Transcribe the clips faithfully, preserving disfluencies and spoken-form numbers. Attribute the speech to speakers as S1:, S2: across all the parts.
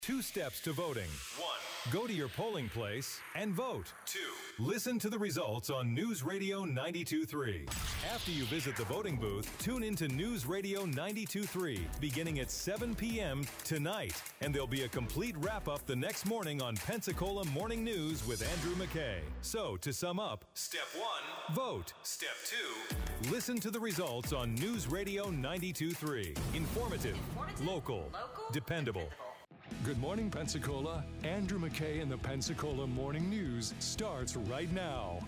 S1: Two steps to voting. One, go to your polling place and vote. Two, listen to the results on News Radio ninety-two point three. After you visit the voting booth, tune into News Radio ninety-two point three beginning at seven p.m. tonight. And there'll be a complete wrap-up the next morning on Pensacola Morning News with Andrew McKay. So, to sum up, step one, vote. Step two, listen to the results on News Radio ninety-two point three. Informative,
S2: Informative
S1: local,
S2: local
S1: dependable.
S2: dependable.
S3: Good morning, Pensacola. Andrew McKay and the Pensacola Morning News starts right now.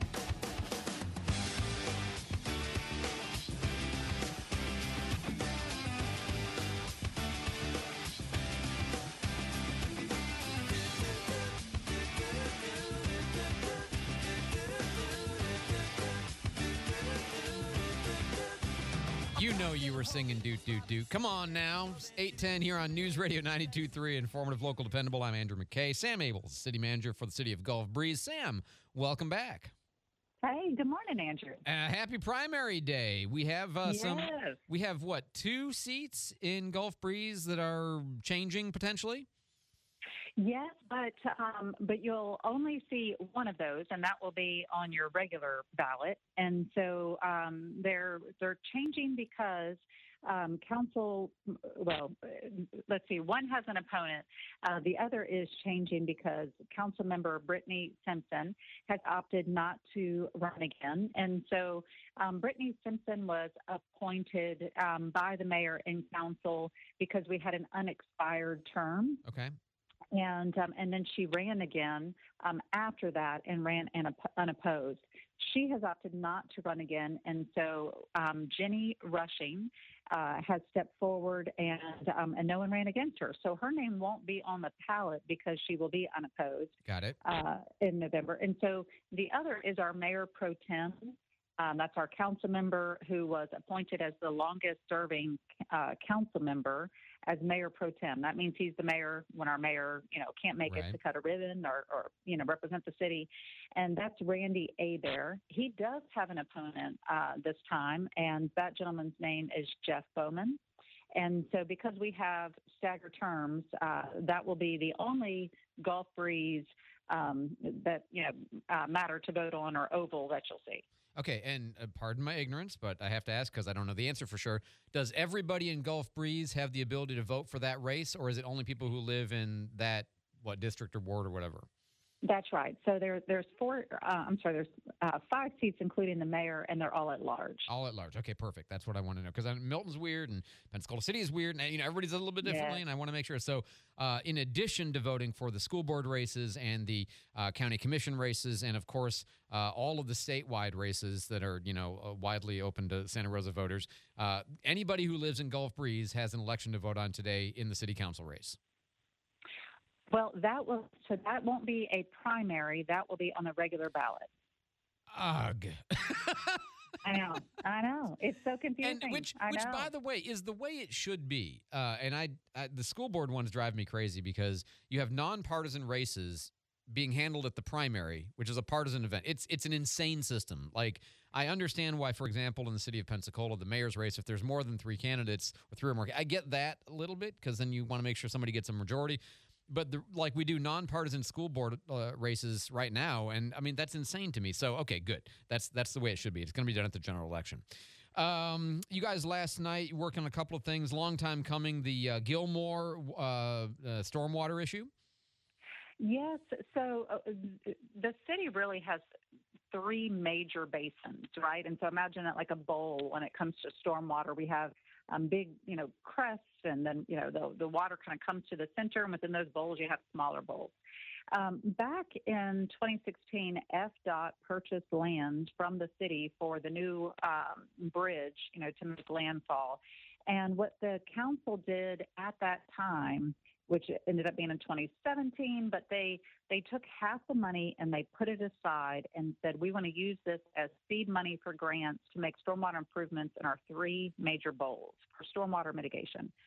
S4: You know you were singing doot, doot, doot. Come on now. It's eight ten here on News Radio ninety-two point three, informative, local, dependable. I'm Andrew McKay. Sam Abels, city manager for the city of Gulf Breeze. Sam, welcome back.
S5: Hey, good morning, Andrew.
S4: Uh, happy primary day. We have uh,
S5: Yes.
S4: some, we have what, two seats in Gulf Breeze that are changing potentially?
S5: Yes, but um, but you'll only see one of those, and that will be on your regular ballot. And so um, they're they're changing because um, council. Well, let's see. One has an opponent. Uh, the other is changing because Council Member Brittany Simpson has opted not to run again. And so um, Brittany Simpson was appointed um, by the mayor and council because we had an unexpired term.
S4: Okay.
S5: And um, and then she ran again um, after that and ran unop- unopposed. She has opted not to run again, and so um, Jenny Rushing uh, has stepped forward, and um, and no one ran against her. So her name won't be on the ballot because she will be unopposed.
S4: Got it.
S5: Uh, in November. And so the other is our mayor pro tem. Um, that's our council member who was appointed as the longest serving uh, council member as mayor pro tem. That means he's the mayor when our mayor, you know, can't make
S4: Right.
S5: it to cut a ribbon or, or, you know, represent the city. And that's Randy Abear. He does have an opponent uh, this time, and that gentleman's name is Jeff Bowman. And so because we have staggered terms, uh, that will be the only Gulf Breeze um, that, you know, uh, matter to vote on or oval that you'll see.
S4: Okay, and uh, pardon my ignorance, but I have to ask because I don't know the answer for sure. Does everybody in Gulf Breeze have the ability to vote for that race, or is it only people who live in that, what, district or ward or whatever?
S5: That's right. So there, there's four. Uh, I'm sorry. There's uh, five seats, including the mayor, and they're all at large.
S4: All at large. Okay, perfect. That's what I want to know because Milton's weird and Pensacola City is weird, and you know everybody's a little bit differently,
S5: Yeah.
S4: and I want to make sure. So, uh, in addition to voting for the school board races and the uh, county commission races, and of course uh, all of the statewide races that are you know uh, widely open to Santa Rosa voters, uh, anybody who lives in Gulf Breeze has an election to vote on today in the city council race.
S5: Well, that will. So that won't be a primary. That will be on the regular ballot.
S4: Ugh.
S5: I know. I know. It's so confusing.
S4: And which,
S5: I
S4: which,
S5: know.
S4: by the way, is the way it should be. Uh, and I, I, the school board ones drive me crazy because you have nonpartisan races being handled at the primary, which is a partisan event. It's it's an insane system. Like, I understand why, for example, in the city of Pensacola, the mayor's race, if there's more than three candidates or three or more, I get that a little bit because then you want to make sure somebody gets a majority. But the, like we do nonpartisan school board uh, races right now, and I mean that's insane to me. So okay, good. That's that's the way it should be. It's going to be done at the general election. Um, you guys last night worked on a couple of things. Long time coming. The uh, Gilmore uh, uh, stormwater issue.
S5: Yes. So uh, the city really has three major basins, right? And so imagine it like a bowl when it comes to stormwater. We have um, big, you know, crests, and then, you know, the, the water kind of comes to the center, and within those bowls you have smaller bowls. Um, back in twenty sixteen, F D O T purchased land from the city for the new um, bridge, you know, to make landfall. And what the council did at that time, which ended up being in twenty seventeen, but they they took half the money and they put it aside and said, we want to use this as seed money for grants to make stormwater improvements in our three major bowls for stormwater mitigation.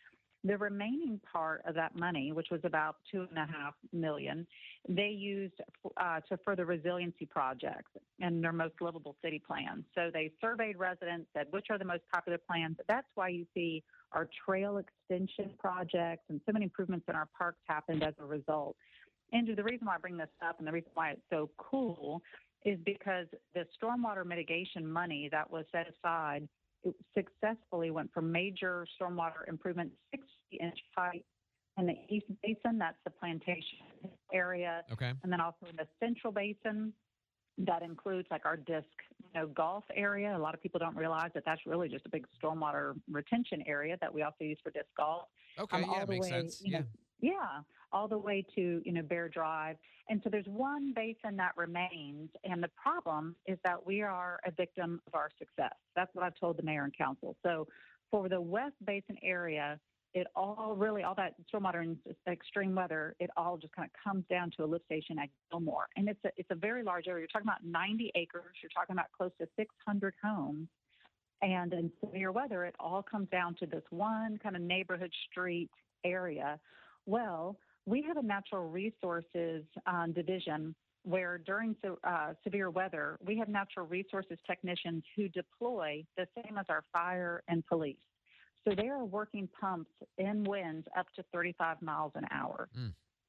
S5: The remaining part of that money, which was about two and a half million, they used uh, to further resiliency projects and their most livable city plans. So they surveyed residents, said which are the most popular plans. That's why you see our trail extension projects and so many improvements in our parks happened as a result. Andrew, the reason why I bring this up and the reason why it's so cool is because the stormwater mitigation money that was set aside it successfully went from major stormwater improvements, sixty inch pipe in the East Basin, that's the plantation area.
S4: Okay.
S5: And then also in the Central Basin, that includes like our disc you know, golf area. A lot of people don't realize that that's really just a big stormwater retention area that we also use for disc golf.
S4: Okay,
S5: um,
S4: yeah,
S5: all the
S4: makes
S5: way,
S4: sense.
S5: you know,
S4: Yeah.
S5: Yeah, all the way to, you know, Bear Drive. And so there's one basin that remains. And the problem is that we are a victim of our success. That's what I've told the mayor and council. So for the West Basin area, it all really, all that stormwater and extreme weather, it all just kind of comes down to a lift station at Gilmore. And it's a, it's a very large area. You're talking about ninety acres. You're talking about close to six hundred homes. And in severe weather, it all comes down to this one kind of neighborhood street area. Well, we have a natural resources um, division where during uh, severe weather, we have natural resources technicians who deploy the same as our fire and police. So they are working pumps in winds up to thirty-five miles an hour. Mm.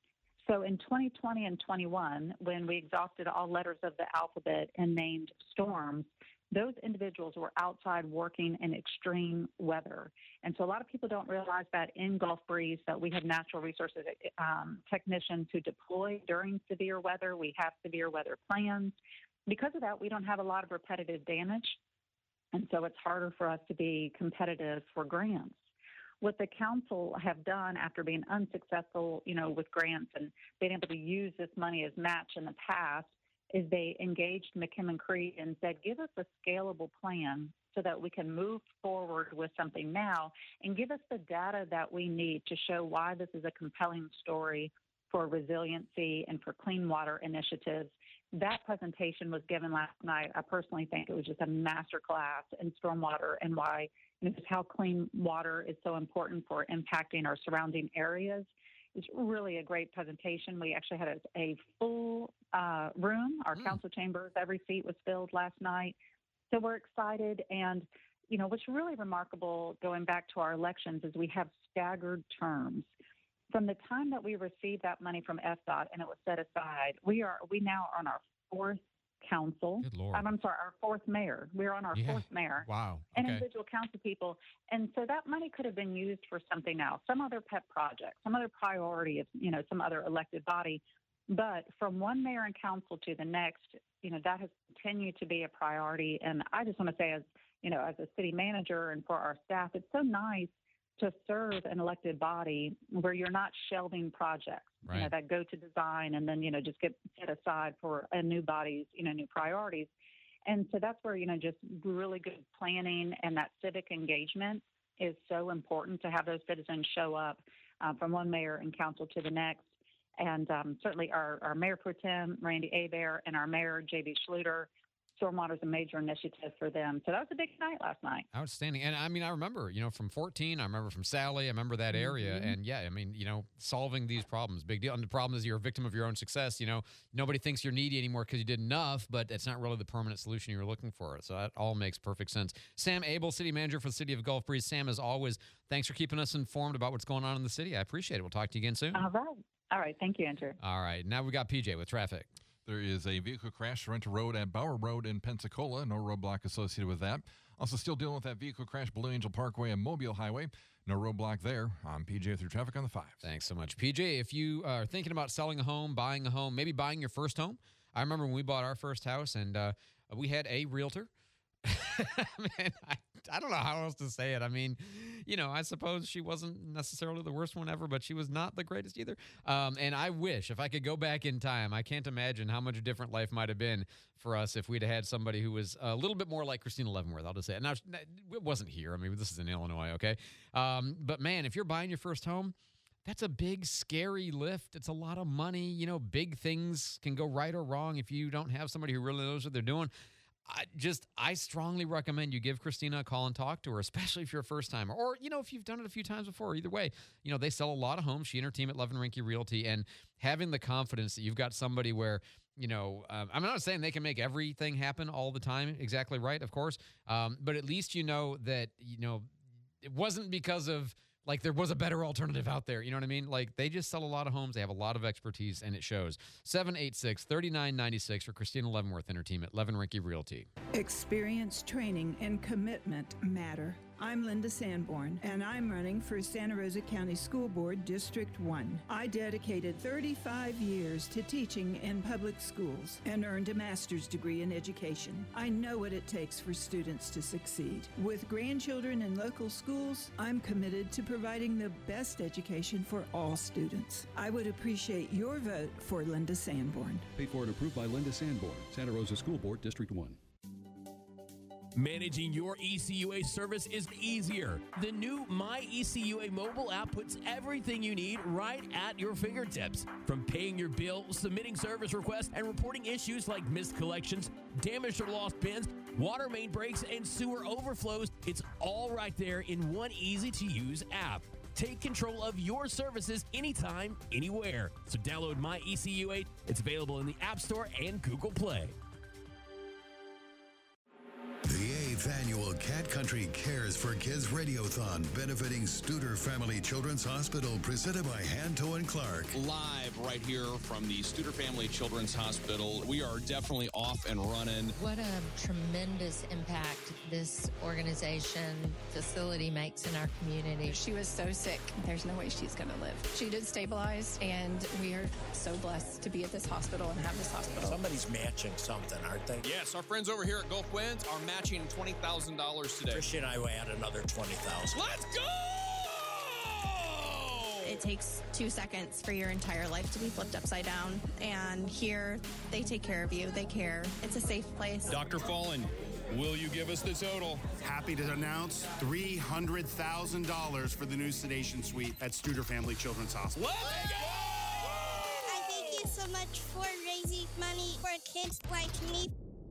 S5: So in twenty twenty and twenty-one, when we exhausted all letters of the alphabet and named storms, those individuals were outside working in extreme weather. And so a lot of people don't realize that in Gulf Breeze that we have natural resources um, technicians who deploy during severe weather. We have severe weather plans. Because of that, we don't have a lot of repetitive damage. And so it's harder for us to be competitive for grants. What the council have done after being unsuccessful, you know, with grants and being able to use this money as match in the past is they engaged McKim and Creed and said, give us a scalable plan so that we can move forward with something now and give us the data that we need to show why this is a compelling story for resiliency and for clean water initiatives. That presentation was given last night. I personally think it was just a master class in stormwater and why, you know, just how clean water is so important for impacting our surrounding areas. It's really a great presentation. We actually had a, a full uh, room. Our mm. council chambers, every seat was filled last night. So we're excited. And, you know, what's really remarkable going back to our elections is we have staggered terms. From the time that we received that money from F D O T and it was set aside, we are we now are on our fourth council.
S4: Good Lord.
S5: I'm, I'm sorry, our fourth mayor. We're on our
S4: yeah.
S5: fourth mayor.
S4: Wow.
S5: And
S4: okay.
S5: individual council people. And so that money could have been used for something else, some other pet project, some other priority of, you know, some other elected body. But from one mayor and council to the next, you know, that has continued to be a priority. And I just want to say, as, you know, as a city manager and for our staff, it's so nice to serve an elected body where you're not shelving projects,
S4: right.
S5: you know, that go to design and then, you know, just get set aside for a new body's, you know, new priorities. And so that's where, you know, just really good planning and that civic engagement is so important to have those citizens show up uh, from one mayor and council to the next. And um, certainly our, our Mayor Pro Tem, Randy Hebert, and our Mayor, J B Schluter, stormwater is a major initiative for them. So that was a big night last night.
S4: Outstanding. And I mean, I remember, you know, from fourteen, I remember from Sally, I remember that area. Mm-hmm. And yeah, I mean, you know, solving these problems, big deal. And the problem is you're a victim of your own success. You know, nobody thinks you're needy anymore because you did enough, but it's not really the permanent solution you were looking for. So that all makes perfect sense. Sam Abel, City Manager for the City of Gulf Breeze. Sam, as always, thanks for keeping us informed about what's going on in the city. I appreciate it. We'll talk to you again soon.
S5: All right. All right. Thank you, Andrew.
S4: All right. Now we got P J with traffic.
S2: There is a vehicle crash, Sorrento Road at Bauer Road in Pensacola. No roadblock associated with that. Also still dealing with that vehicle crash, Blue Angel Parkway and Mobile Highway. No roadblock there. I'm P J through traffic on the five.
S4: Thanks so much. P J, if you are thinking about selling a home, buying a home, maybe buying your first home. I remember when we bought our first house and uh, we had a realtor. Man, I, I don't know how else to say it. I mean, you know, I suppose she wasn't necessarily the worst one ever, but she was not the greatest either. Um, and I wish if I could go back in time, I can't imagine how much different life might have been for us if we'd have had somebody who was a little bit more like Christina Leavenworth. I'll just say it. Now, it wasn't here. I mean, this is in Illinois, okay? Um, but man, if you're buying your first home, that's a big, scary lift. It's a lot of money. You know, big things can go right or wrong if you don't have somebody who really knows what they're doing. I just, I strongly recommend you give Christina a call and talk to her, especially if you're a first timer, or, you know, if you've done it a few times before. Either way, you know, they sell a lot of homes. She and her team at Levin Rinke Realty, and having the confidence that you've got somebody where, you know, um, I'm not saying they can make everything happen all the time exactly right, of course, um, but at least you know that, you know, it wasn't because of, like, there was a better alternative out there. You know what I mean? Like, they just sell a lot of homes. They have a lot of expertise, and it shows. seven eight six, three nine nine six for Christina Leavenworth and her team at Levin Rinke Realty.
S6: Experience, training, and commitment matter. I'm Linda Sanborn, and I'm running for Santa Rosa County School Board District one. I dedicated thirty-five years to teaching in public schools and earned a master's degree in education. I know what it takes for students to succeed. With grandchildren in local schools, I'm committed to providing the best education for all students. I would appreciate your vote for Linda Sanborn.
S7: Paid for and approved by Linda Sanborn, Santa Rosa School Board District one.
S8: Managing your E C U A service is easier. The new My E C U A mobile app puts everything you need right at your fingertips. From paying your bill, submitting service requests, and reporting issues like missed collections, damaged or lost bins, water main breaks, and sewer overflows, it's all right there in one easy-to-use app. Take control of your services anytime, anywhere. So download My E C U A. It's available in the App Store and Google Play.
S9: The eighth annual Cat Country Cares for Kids Radiothon benefiting Studer Family Children's Hospital, presented by Hanto and Clark.
S10: Live right here from the Studer Family Children's Hospital. We are definitely off and running.
S11: What a tremendous impact this organization, facility makes in our community.
S12: She was so sick. There's no way she's going to live. She did stabilize, and we are so blessed to be at this hospital and have this hospital.
S13: Somebody's matching something, aren't they?
S10: Yes, our friends over here at Gulf Winds are matching twenty thousand dollars today.
S13: Tricia and I will add another twenty thousand dollars.
S10: Let's go!
S14: It takes two seconds for your entire life to be flipped upside down. And here, they take care of you. They care. It's a safe place.
S10: Doctor Fallen, will you give us the total?
S15: Happy to announce three hundred thousand dollars for the new sedation suite at Studer Family Children's Hospital.
S10: Let's go!
S16: I thank you so much for raising money for kids like me.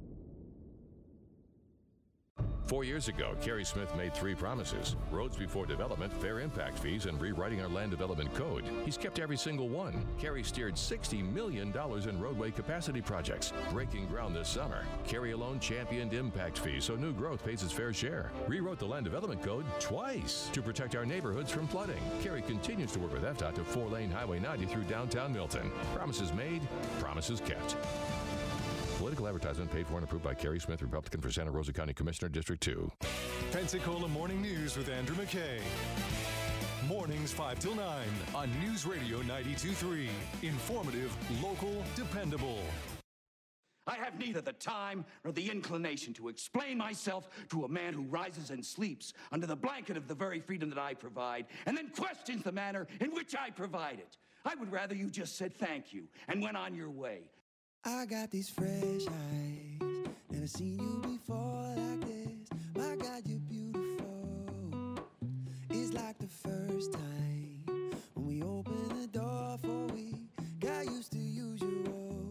S17: Four years ago, Kerry Smith made three promises: roads before development, fair impact fees, and rewriting our land development code. He's kept every single one. Kerry steered sixty million dollars in roadway capacity projects, breaking ground this summer. Kerry alone championed impact fees so new growth pays its fair share. Rewrote the land development code twice to protect our neighborhoods from flooding. Kerry continues to work with F D O T to four-lane Highway ninety through downtown Milton. Promises made, promises kept. Political advertisement paid for and approved by Kerry Smith, Republican for Santa Rosa County Commissioner, District two.
S3: Pensacola Morning News with Andrew McKay. Mornings five till nine on News Radio ninety-two point three. Informative, local, dependable.
S18: I have neither the time nor the inclination to explain myself to a man who rises and sleeps under the blanket of the very freedom that I provide and then questions the manner in which I provide it. I would rather you just said thank you and went on your way.
S19: I got these fresh eyes, never seen you before like this. My God, you're beautiful. It's like the first time when we opened the door for we got used to usual.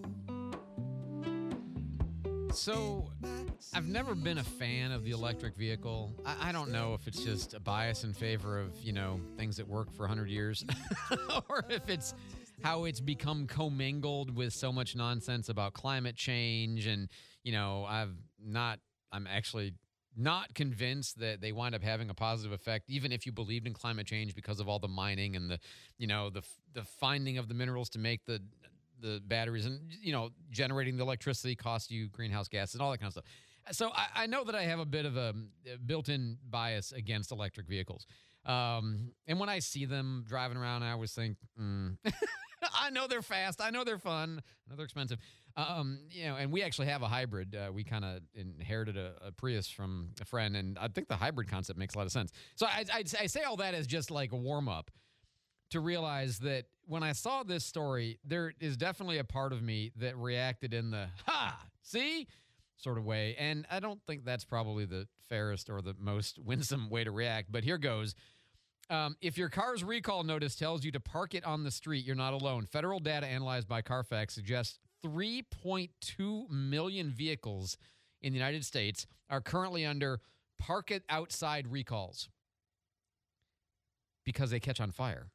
S4: So, I've never been a fan of the electric vehicle. I, I don't know if it's just a bias in favor of, you know, things that work for one hundred years or if it's how it's become commingled with so much nonsense about climate change. And, you know, I've not, I'm actually not convinced that they wind up having a positive effect, even if you believed in climate change, because of all the mining and the, you know, the the finding of the minerals to make the the batteries and, you know, generating the electricity costs you greenhouse gases and all that kind of stuff. So I, I know that I have a bit of a built-in bias against electric vehicles. Um, and when I see them driving around, I always think, mm. I know they're fast. I know they're fun. I know they're expensive. Um, you know, and we actually have a hybrid. Uh, we kind of inherited a, a Prius from a friend, and I think the hybrid concept makes a lot of sense. So I, I, I say all that as just like a warm-up to realize that when I saw this story, there is definitely a part of me that reacted in the, ha, see, sort of way. And I don't think that's probably the fairest or the most winsome way to react, but here goes. Um, if your car's recall notice tells you to park it on the street, you're not alone. Federal data analyzed by Carfax suggests three point two million vehicles in the United States are currently under park it outside recalls because they catch on fire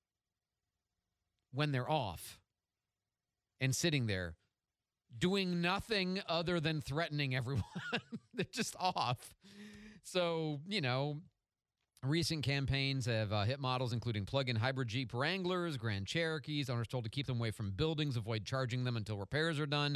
S4: when they're off and sitting there doing nothing other than threatening everyone. They're just off. So, you know, recent campaigns have uh, hit models including plug-in hybrid Jeep Wranglers, Grand Cherokees. Owners told to keep them away from buildings, avoid charging them until repairs are done.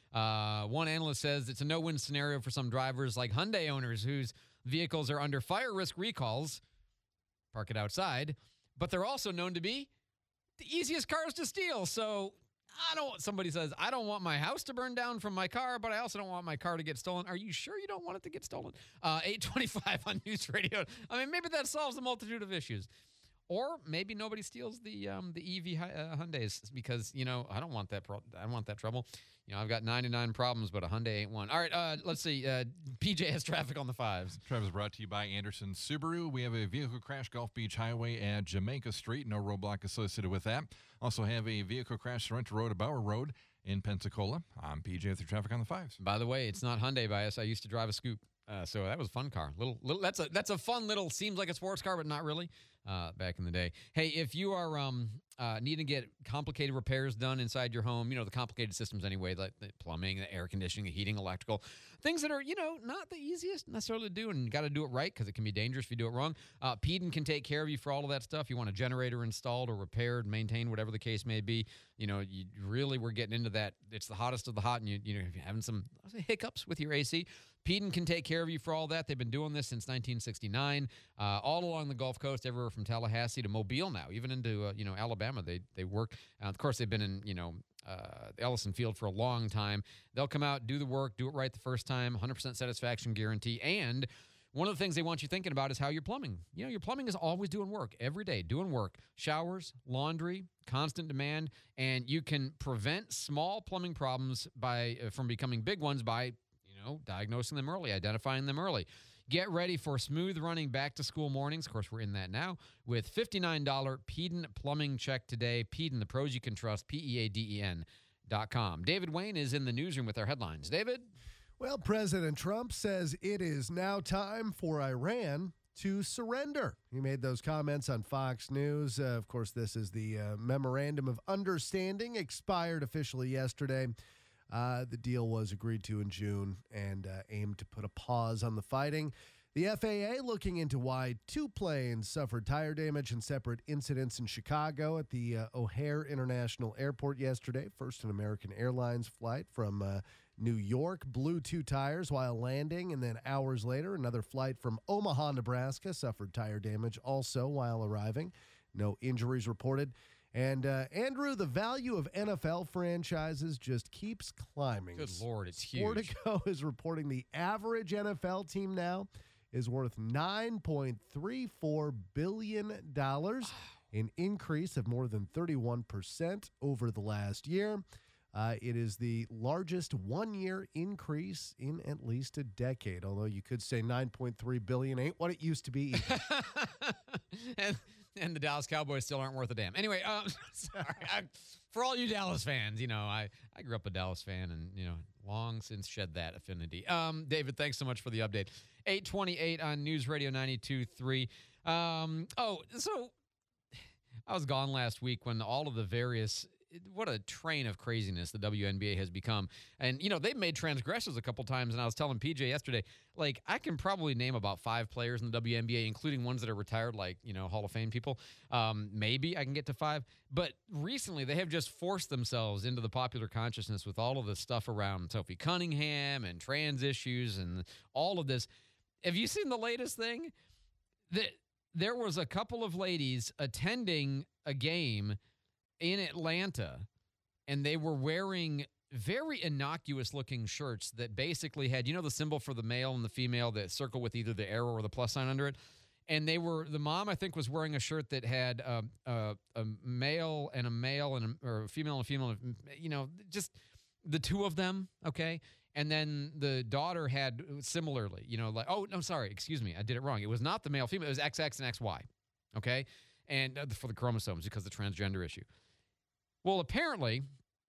S4: Uh, one analyst says it's a no-win scenario for some drivers like Hyundai owners whose vehicles are under fire risk recalls. Park it outside. But they're also known to be the easiest cars to steal. So I don't, somebody says, I don't want my house to burn down from my car, but I also don't want my car to get stolen. Are you sure you don't want it to get stolen? Uh, eight twenty-five on News Radio. I mean, maybe that solves a multitude of issues. Or maybe nobody steals the um, the E V uh, Hyundais because, you know, I don't want that pro- I don't want that trouble. You know, I've got ninety-nine problems, but a Hyundai ain't one. All right, uh, let's see. Uh, P J has traffic on the fives.
S2: Traffic is brought to you by Anderson Subaru. We have a vehicle crash Gulf Beach Highway at Jamaica Street. No roadblock associated with that. Also have a vehicle crash Sorrento Road at Bauer Road in Pensacola. I'm P J with your traffic on the fives.
S4: By the way, it's not Hyundai bias. I used to drive a Scoop. Uh, so that was a fun car. Little, little. That's a that's a fun little. Seems like a sports car, but not really. Uh, back in the day. Hey, if you are um uh, needing to get complicated repairs done inside your home, you know the complicated systems anyway, like the plumbing, the air conditioning, the heating, electrical, things that are you know not the easiest necessarily to do, and you got to do it right because it can be dangerous if you do it wrong. Uh, Peden can take care of you for all of that stuff. You want a generator installed or repaired, maintained, whatever the case may be. You know, you really we're getting into that. It's the hottest of the hot, and you you know if you're having some hiccups with your A C. Peden can take care of you for all that. They've been doing this since nineteen sixty-nine, uh, all along the Gulf Coast, everywhere from Tallahassee to Mobile now, even into uh, you know Alabama. They they work. Uh, of course, they've been in you know uh, Ellison Field for a long time. They'll come out, do the work, do it right the first time, one hundred percent satisfaction guarantee. And one of the things they want you thinking about is how your plumbing. You know, your plumbing is always doing work every day, doing work. Showers, laundry, constant demand, and you can prevent small plumbing problems by uh, from becoming big ones by know, diagnosing them early, identifying them early. Get ready for smooth running back to school mornings. Of course, we're in that now with fifty-nine dollars Peden plumbing check today. Peden, the pros you can trust, P E A D E N dot com. David Wayne is in the newsroom with our headlines. David?
S20: Well, President Trump says it is now time for Iran to surrender. He made those comments on Fox News. Uh, of course, this is the uh, Memorandum of Understanding, expired officially yesterday. Uh, the deal was agreed to in June and uh, aimed to put a pause on the fighting. The F A A looking into why two planes suffered tire damage in separate incidents in Chicago at the uh, O'Hare International Airport yesterday. First, an American Airlines flight from uh, New York blew two tires while landing, and then hours later, another flight from Omaha, Nebraska suffered tire damage also while arriving. No injuries reported. And, uh, Andrew, the value of N F L franchises just keeps climbing.
S4: Good Lord, it's huge.
S20: Sportico is reporting the average N F L team now is worth nine point three four billion dollars, an increase of more than thirty-one percent over the last year. Uh, it is the largest one-year increase in at least a decade, although you could say nine point three billion dollars ain't what it used to be either.
S4: and, and the Dallas Cowboys still aren't worth a damn. Anyway, um, sorry. I, for all you Dallas fans, you know, I, I grew up a Dallas fan and, you know, long since shed that affinity. Um, David, thanks so much for the update. eight twenty-eight on News Radio ninety-two point three. Um, oh, so I was gone last week when all of the various what a train of craziness the W N B A has become. And, you know, they've made transgressions a couple times, and I was telling P J yesterday, like, I can probably name about five players in the W N B A, including ones that are retired, like, you know, Hall of Fame people. Um, maybe I can get to five. But recently, they have just forced themselves into the popular consciousness with all of the stuff around Sophie Cunningham and trans issues and all of this. Have you seen the latest thing? That there was a couple of ladies attending a game in Atlanta, and they were wearing very innocuous-looking shirts that basically had, you know, the symbol for the male and the female, the circle with either the arrow or the plus sign under it. And they were, the mom, I think, was wearing a shirt that had um, uh, a male and a male and a, or a female and a female, you know, just the two of them, okay? And then the daughter had similarly, you know, like, oh, no, sorry, excuse me, I did it wrong. It was not the male, female, it was X X and X Y, okay? And uh, for the chromosomes because of the transgender issue. Well, apparently,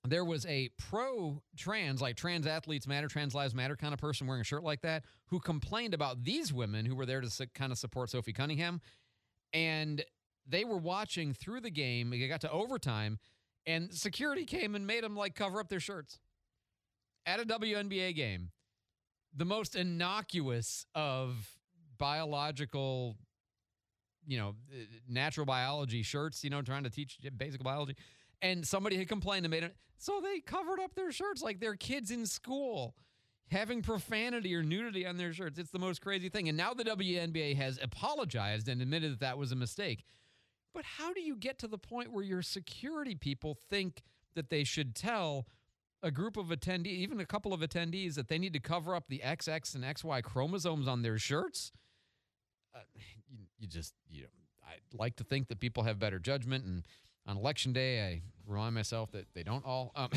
S4: there was a pro-trans, like trans athletes matter, trans lives matter kind of person wearing a shirt like that who complained about these women who were there to su- kind of support Sophie Cunningham. And they were watching through the game. It got to overtime, and security came and made them like cover up their shirts at a W N B A game. The most innocuous of biological, you know, natural biology shirts, you know, trying to teach basic biology. And somebody had complained and made it. So they covered up their shirts like they're kids in school having profanity or nudity on their shirts. It's the most crazy thing. And now the W N B A has apologized and admitted that that was a mistake. But how do you get to the point where your security people think that they should tell a group of attendees, even a couple of attendees, that they need to cover up the X X and X Y chromosomes on their shirts? Uh, you, you just, you know, I'd like to think that people have better judgment, and on election day, I remind myself that they don't all. Um,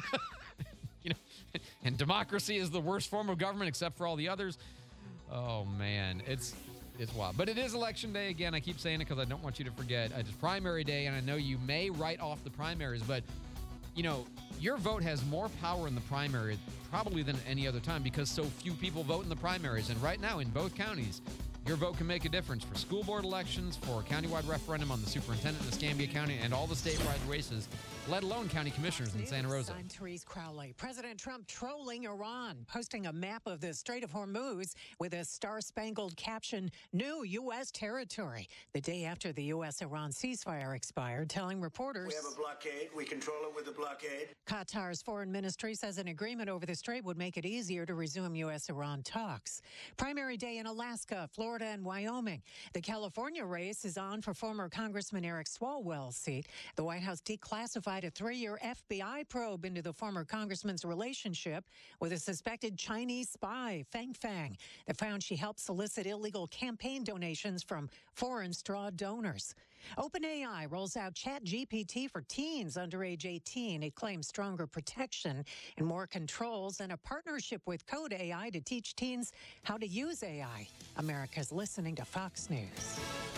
S4: you know, and democracy is the worst form of government except for all the others. Oh man, it's it's wild. But it is election day again. I keep saying it because I don't want you to forget. It's primary day, and I know you may write off the primaries, but you know, your vote has more power in the primary probably than any other time because so few people vote in the primaries. And right now in both counties, your vote can make a difference for school board elections, for a countywide referendum on the superintendent in Escambia County, and all the statewide races, let alone county commissioners in Santa Rosa.
S21: I'm Therese Crowley. President Trump trolling Iran, posting a map of the Strait of Hormuz with a star-spangled caption, "New U S territory," the day after the U S-Iran ceasefire expired, telling reporters,
S13: "We have a blockade. We control it with a blockade."
S21: Qatar's foreign ministry says an agreement over the strait would make it easier to resume U S-Iran talks. Primary day in Alaska, Florida, and Wyoming. The California race is on for former Congressman Eric Swalwell's seat. The White House declassified a three-year F B I probe into the former congressman's relationship with a suspected Chinese spy, Fang Fang, that found she helped solicit illegal campaign donations from foreign straw donors. OpenAI rolls out ChatGPT for teens under age eighteen. It claims stronger protection and more controls, and a partnership with Code A I to teach teens how to use A I. America's listening to Fox News.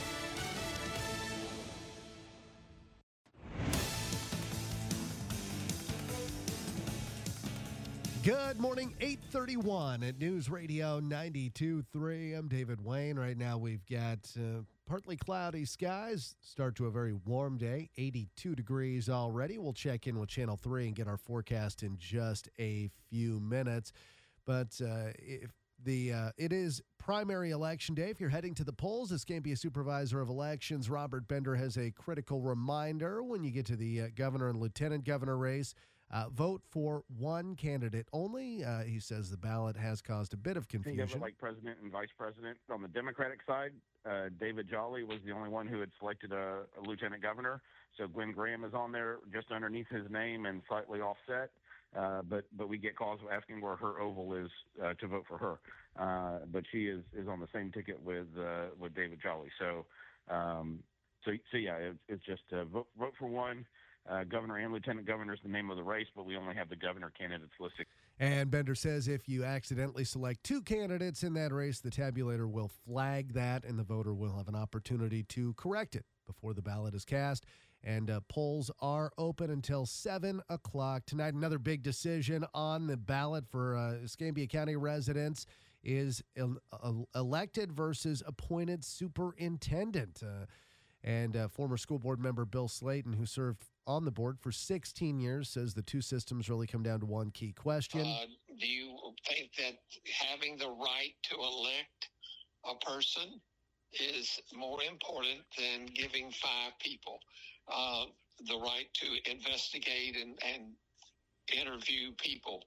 S20: Good morning, eight thirty-one at News Radio ninety-two point three. I'm David Wayne. Right now we've got uh, partly cloudy skies. Start to a very warm day, eighty-two degrees already. We'll check in with Channel three and get our forecast in just a few minutes. But uh, if the uh, it is primary election day. If you're heading to the polls, Escambia Supervisor of Elections Robert Bender has a critical reminder when you get to the uh, governor and lieutenant governor race. Uh, vote for one candidate only. Uh, he says the ballot has caused a bit of
S22: Think of
S20: confusion.
S22: it like president and vice president. On the Democratic side, uh, David Jolly was the only one who had selected a, a lieutenant governor. So Gwen Graham is on there just underneath his name and slightly offset. Uh, but but we get calls asking where her oval is uh, to vote for her. Uh, but she is, is on the same ticket with uh, with David Jolly. So um, so so yeah, it's, it's just uh, vote vote for one. Uh, governor and lieutenant governor is the name of the race, but we only have the governor candidates listed.
S20: And Bender says if you accidentally select two candidates in that race, the tabulator will flag that, and the voter will have an opportunity to correct it before the ballot is cast. And uh, polls are open until seven o'clock tonight. Another big decision on the ballot for uh, Escambia County residents is el- el- elected versus appointed superintendent. Uh, and uh, former school board member Bill Slayton, who served on the board for sixteen years, says the two systems really come down to one key question.
S23: Uh, do you think that having the right to elect a person is more important than giving five people uh, the right to investigate and, and interview people?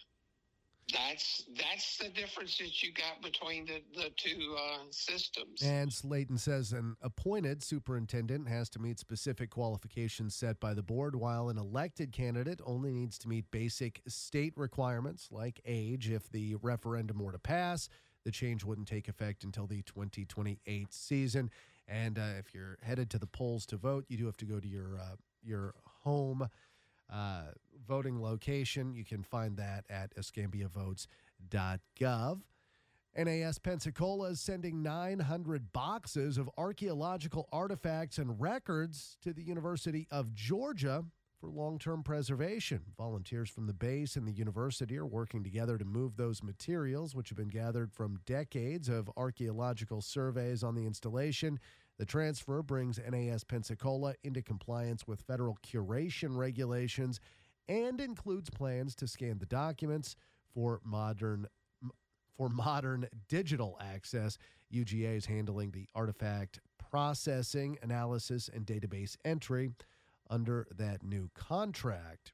S23: That's that's the difference that you got between the, the two uh, systems.
S20: And Slayton says an appointed superintendent has to meet specific qualifications set by the board, while an elected candidate only needs to meet basic state requirements like age. If the referendum were to pass, the change wouldn't take effect until the twenty twenty-eight season. And uh, if you're headed to the polls to vote, you do have to go to your uh, your home uh, voting location. You can find that at escambia votes dot gov. N A S Pensacola is sending nine hundred boxes of archaeological artifacts and records to the University of Georgia for long-term preservation. Volunteers from the base and the university are working together to move those materials, which have been gathered from decades of archaeological surveys on the installation. The transfer brings N A S Pensacola into compliance with federal curation regulations and includes plans to scan the documents for modern for modern digital access. U G A is handling the artifact processing, analysis, and database entry under that new contract.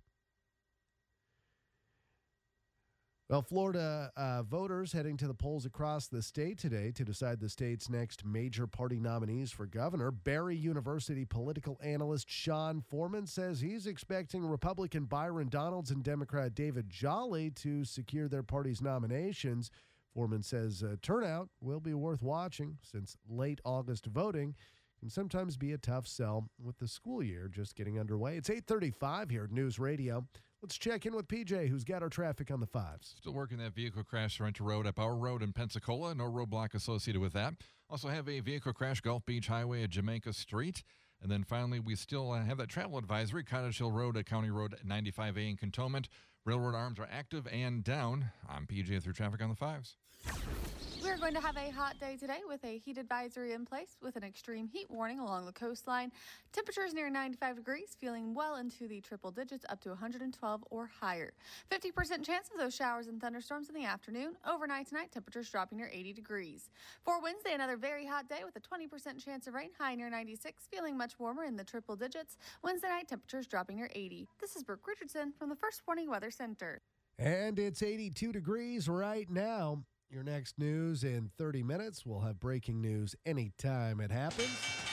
S20: Well, Florida uh, voters heading to the polls across the state today to decide the state's next major party nominees for governor. Barry University political analyst Sean Foreman says he's expecting Republican Byron Donalds and Democrat David Jolly to secure their party's nominations. Foreman says uh, turnout will be worth watching since late August voting can sometimes be a tough sell with the school year just getting underway. It's eight thirty-five here at News Radio. Let's check in with P J, who's got our traffic on the fives.
S2: Still working that vehicle crash, Sorrento Road up our road in Pensacola. No roadblock associated with that. Also have a vehicle crash, Gulf Beach Highway at Jamaica Street. And then finally, we still uh, have that travel advisory, Cottage Hill Road at County Road ninety-five A in Cantonment. Railroad arms are active and down. I'm P J through traffic on the fives.
S1: We're going to have a hot day today with a heat advisory in place with an extreme heat warning along the coastline. Temperatures near ninety-five degrees, feeling well into the triple digits up to one hundred twelve or higher. fifty percent chance of those showers and thunderstorms in the afternoon. Overnight tonight, temperatures dropping near eighty degrees. For Wednesday, another very hot day with a twenty percent chance of rain, high near ninety-six, feeling much warmer in the triple digits. Wednesday night, temperatures dropping near eighty. This is Brooke Richardson from the First Warning Weather Center.
S20: And it's eighty-two degrees right now. Your next news in thirty minutes. We'll have breaking news anytime it happens.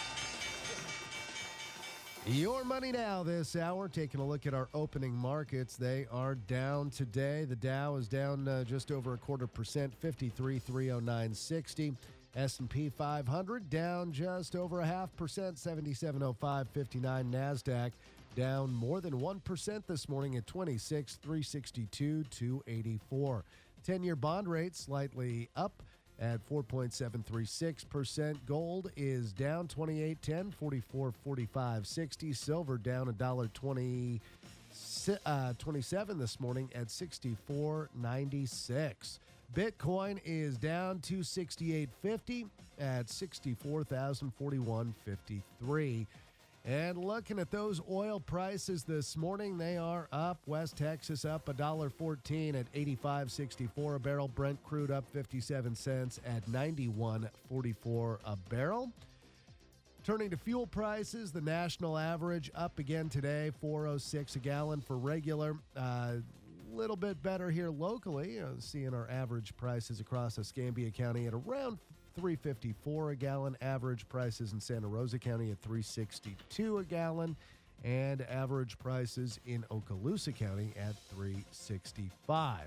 S20: Your money now this hour. Taking a look at our opening markets. They are down today. The Dow is down uh, just over a quarter percent, fifty-three thousand three hundred nine sixty. S and P five hundred down just over a half percent, seventy-seven oh five fifty-nine. NASDAQ down more than one percent this morning at twenty-six thousand three hundred sixty-two, two eighty-four. ten-year bond rate slightly up at four point seven three six percent. Gold is down twenty-eight ten, forty-four forty-five sixty. Silver down one dollar twenty, uh, twenty-seven this morning at sixty-four ninety-six. Bitcoin is down to sixty-eight fifty at sixty-four thousand forty-one fifty-three. And looking at those oil prices this morning, they are up. West Texas up one dollar fourteen at eighty-five sixty-four a barrel. Brent crude up fifty-seven cents at ninety-one forty-four a barrel. Turning to fuel prices, the national average up again today, four oh six a gallon for regular. A uh, little bit better here locally, uh, seeing our average prices across Escambia County at around three fifty-four a gallon. Average prices in Santa Rosa County at three sixty-two a gallon, and average prices in Okaloosa County at three sixty-five.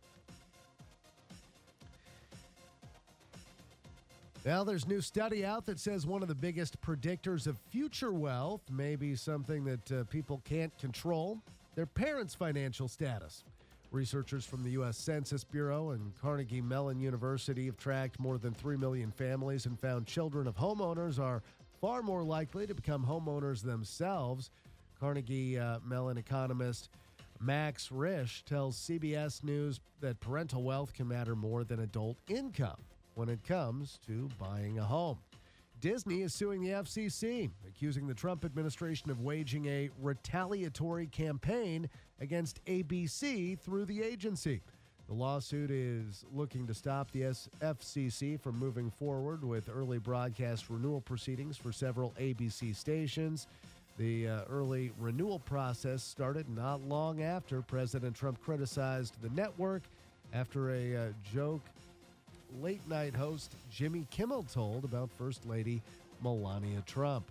S20: Well, there's new study out that says one of the biggest predictors of future wealth may be something that uh, people can't control: their parents' financial status. Researchers from the U S Census Bureau and Carnegie Mellon University have tracked more than three million families and found children of homeowners are far more likely to become homeowners themselves. Carnegie uh, Mellon economist Max Risch tells C B S News that parental wealth can matter more than adult income when it comes to buying a home. Disney is suing the F C C, accusing the Trump administration of waging a retaliatory campaign against A B C through the agency. The lawsuit is looking to stop the F C C from moving forward with early broadcast renewal proceedings for several A B C stations. The uh, early renewal process started not long after President Trump criticized the network after a uh, joke late-night host Jimmy Kimmel told about First Lady Melania Trump.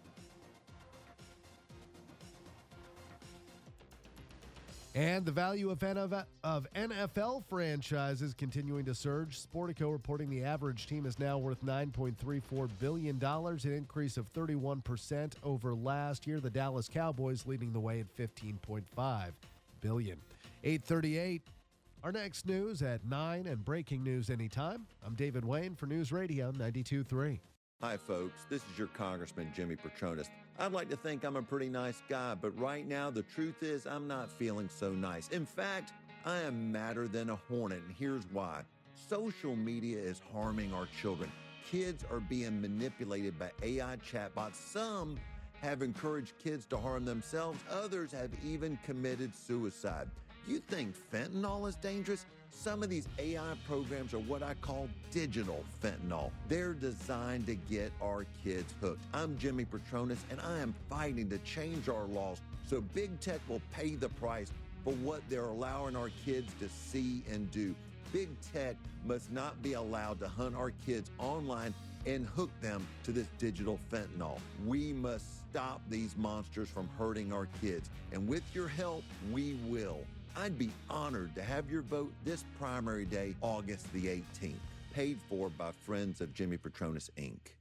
S20: And the value of N F L franchises continuing to surge. Sportico reporting the average team is now worth nine point three four billion dollars, an increase of thirty-one percent over last year. The Dallas Cowboys leading the way at fifteen point five billion dollars. eight thirty-eight. Our next news at nine and breaking news anytime. I'm David Wayne for News Radio ninety-two point three.
S5: Hi, folks. This is your Congressman, Jimmy Petronis. I'd like to think I'm a pretty nice guy, but right now the truth is I'm not feeling so nice. In fact, I am madder than a hornet, and here's why. Social media is harming our children. Kids are being manipulated by A I chatbots. Some have encouraged kids to harm themselves. Others have even committed suicide. You think fentanyl is dangerous? Some of these A I programs are what I call digital fentanyl. They're designed to get our kids hooked. I'm Jimmy Petronis, and I am fighting to change our laws so big tech will pay the price for what they're allowing our kids to see and do. Big tech must not be allowed to hunt our kids online and hook them to this digital fentanyl. We must stop these monsters from hurting our kids, and with your help, we will. I'd be honored to have your vote this primary day, August the eighteenth. Paid for by Friends of Jimmy Petronis, Incorporated.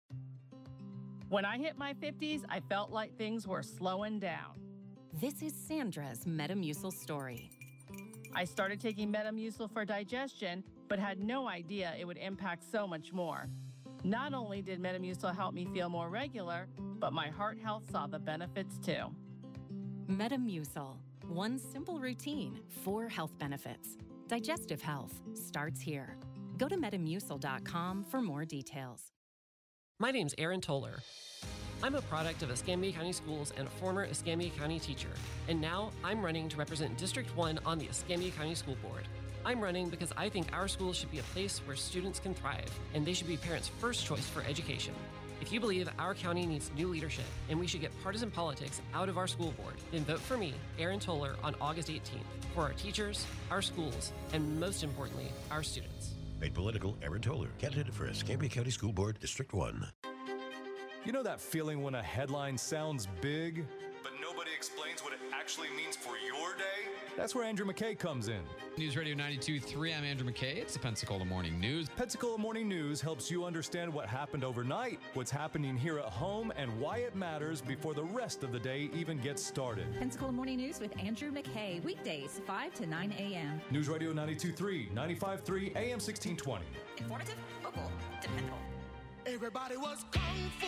S6: When I hit my fifties, I felt like things were slowing down.
S7: This is Sandra's Metamucil story.
S6: I started taking Metamucil for digestion, but had no idea it would impact so much more. Not only did Metamucil help me feel more regular, but my heart health saw the benefits too.
S7: Metamucil. One simple routine, four health benefits. Digestive health starts here. Go to metamucil dot com for more details.
S24: My name's Aaron Toller. I'm a product of Escambia County Schools and a former Escambia County teacher, and now I'm running to represent District one on the Escambia County School Board. I'm running because I think our schools should be a place where students can thrive, and they should be parents' first choice for education. If you believe our county needs new leadership and we should get partisan politics out of our school board, then vote for me, Aaron Toller, on August eighteenth for our teachers, our schools, and most importantly, our students.
S25: Made political, Aaron Toller, candidate for Escambia County School Board, District one.
S3: You know that feeling when a headline sounds big, but nobody explains what it actually means for your day? That's where Andrew McKay comes in.
S4: News Radio ninety-two point three, I'm Andrew McKay. It's the Pensacola Morning News.
S3: Pensacola Morning News helps you understand what happened overnight, what's happening here at home, and why it matters before the rest of the day even gets started.
S26: Pensacola Morning News with Andrew McKay, weekdays five to nine a.m.
S3: News Radio ninety-two point three, ninety-five point three, A M sixteen twenty.
S26: Informative, local, dependable.
S27: Everybody was kung fu